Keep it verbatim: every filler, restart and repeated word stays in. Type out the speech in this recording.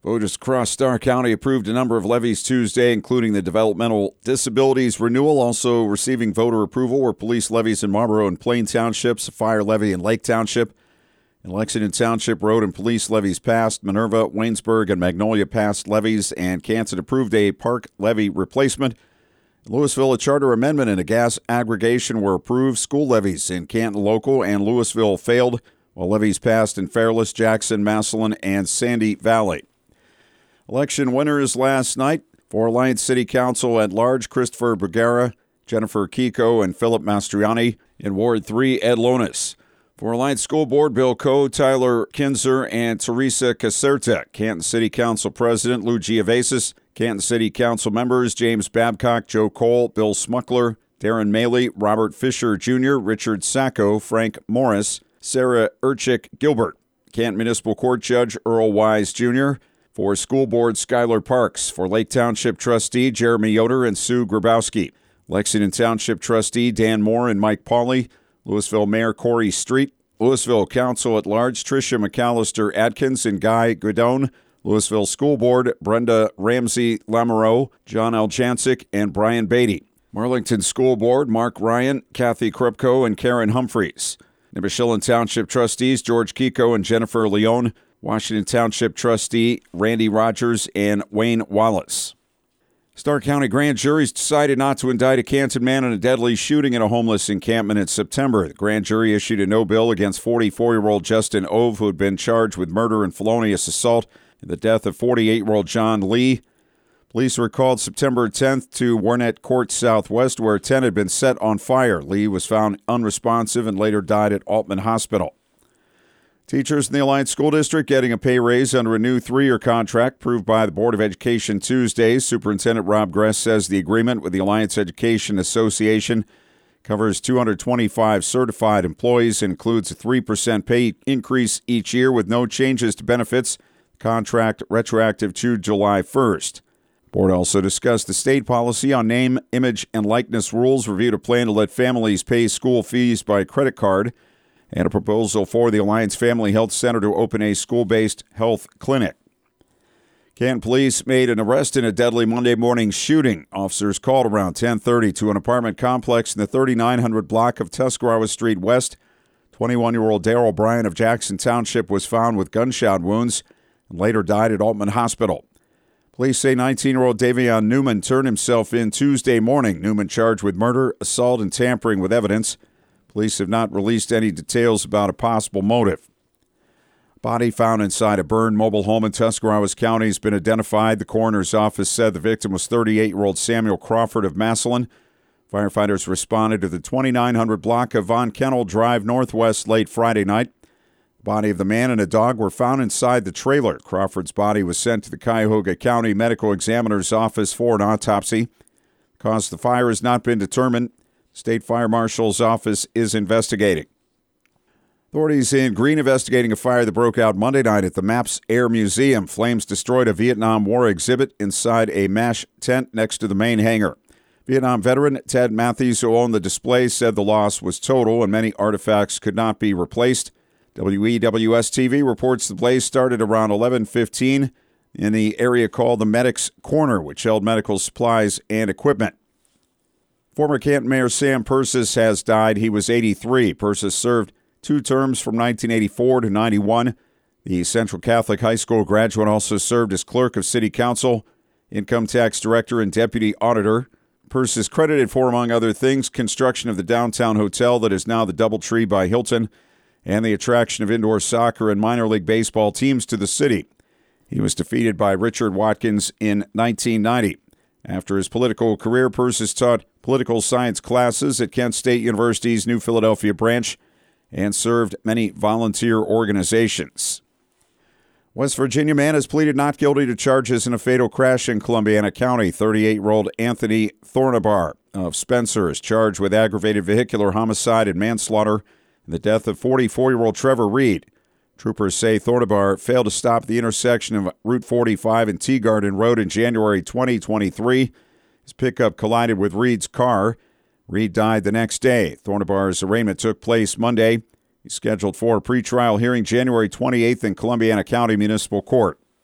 Voters across Starr County approved a number of levies Tuesday, including the developmental disabilities renewal. Also receiving voter approval were police levies in Marlboro and Plain Townships, a fire levy in Lake Township. In Lexington Township, road and police levies passed. Minerva, Waynesburg, and Magnolia passed levies, and Canton approved a park levy replacement. In Louisville, a charter amendment and a gas aggregation were approved. School levies in Canton Local and Louisville failed, while levies passed in Fairless, Jackson, Massillon, and Sandy Valley. Election winners last night for Alliance City Council at large: Christopher Bergara, Jennifer Kiko, and Philip Mastriani. In Ward three, Ed Lonis. For Alliance School Board, Bill Coe, Tyler Kinzer, and Teresa Caserta. Canton City Council President Lou Giavasis. Canton City Council members James Babcock, Joe Cole, Bill Smuckler, Darren Maley, Robert Fisher Junior, Richard Sacco, Frank Morris, Sarah Urchik Gilbert. Canton Municipal Court Judge Earl Wise Junior For School Board, Skylar Parks. For Lake Township Trustee, Jeremy Yoder and Sue Grabowski. Lexington Township Trustee, Dan Moore and Mike Pauley. Louisville Mayor Corey Street. Louisville Council at Large, Tricia McAllister Adkins and Guy Godone. Louisville School Board, Brenda Ramsey Lamoureux, John Aljancic, and Brian Beatty. Marlington School Board, Mark Ryan, Kathy Krupko, and Karen Humphreys. Nibishillen Township Trustees, George Kiko and Jennifer Leone. Washington Township Trustee, Randy Rogers and Wayne Wallace. Starr County grand juries decided not to indict a Canton man in a deadly shooting at a homeless encampment in September. The grand jury issued a no bill against forty-four-year-old Justin Ove, who had been charged with murder and felonious assault in the death of forty-eight-year-old John Lee. Police were called September tenth to Warnett Court Southwest, where a tent had been set on fire. Lee was found unresponsive and later died at Altman Hospital. Teachers in the Alliance School District getting a pay raise under a new three-year contract approved by the Board of Education Tuesday. Superintendent Rob Gress says the agreement with the Alliance Education Association covers two hundred twenty-five certified employees, includes a three percent pay increase each year with no changes to benefits. Contract retroactive to July first. The board also discussed the state policy on name, image, and likeness rules, reviewed a plan to let families pay school fees by credit card, and a proposal for the Alliance Family Health Center to open a school-based health clinic. Canton police made an arrest in a deadly Monday morning shooting. Officers called around ten thirty to an apartment complex in the thirty-nine hundred block of Tuscarawas Street West. twenty-one-year-old Darrell Bryan of Jackson Township was found with gunshot wounds and later died at Altman Hospital. Police say nineteen-year-old Davion Newman turned himself in Tuesday morning. Newman charged with murder, assault, and tampering with evidence. Police have not released any details about a possible motive. Body found inside a burned mobile home in Tuscarawas County has been identified. The coroner's office said the victim was thirty-eight-year-old Samuel Crawford of Massillon. Firefighters responded to the twenty-nine hundred block of Von Kennel Drive Northwest late Friday night. The body of the man and a dog were found inside the trailer. Crawford's body was sent to the Cuyahoga County Medical Examiner's office for an autopsy. The cause of the fire has not been determined. State Fire Marshal's office is investigating. Authorities in Greene investigating a fire that broke out Monday night at the Maps Air Museum. Flames destroyed a Vietnam War exhibit inside a MASH tent next to the main hangar. Vietnam veteran Ted Matthews, who owned the display, said the loss was total and many artifacts could not be replaced. W E W S T V reports the blaze started around eleven fifteen in the area called the Medics Corner, which held medical supplies and equipment. Former Canton Mayor Sam Persis has died. He was eighty-three. Persis served two terms from nineteen eighty-four to ninety-one. The Central Catholic High School graduate also served as clerk of city council, income tax director, and deputy auditor. Persis credited for, among other things, construction of the downtown hotel that is now the Doubletree by Hilton, and the attraction of indoor soccer and minor league baseball teams to the city. He was defeated by Richard Watkins in nineteen ninety. After his political career, Persis taught political science classes at Kent State University's New Philadelphia branch and served many volunteer organizations. West Virginia man has pleaded not guilty to charges in a fatal crash in Columbiana County. thirty-eight-year-old Anthony Thornabar of Spencer is charged with aggravated vehicular homicide and manslaughter in the death of forty-four-year-old Trevor Reed. Troopers say Thornabar failed to stop at the intersection of Route forty-five and Teagarden Road in January twenty twenty-three. His pickup collided with Reed's car. Reed died the next day. Thornabar's arraignment took place Monday. He's scheduled for a pretrial hearing January twenty-eighth in Columbiana County Municipal Court.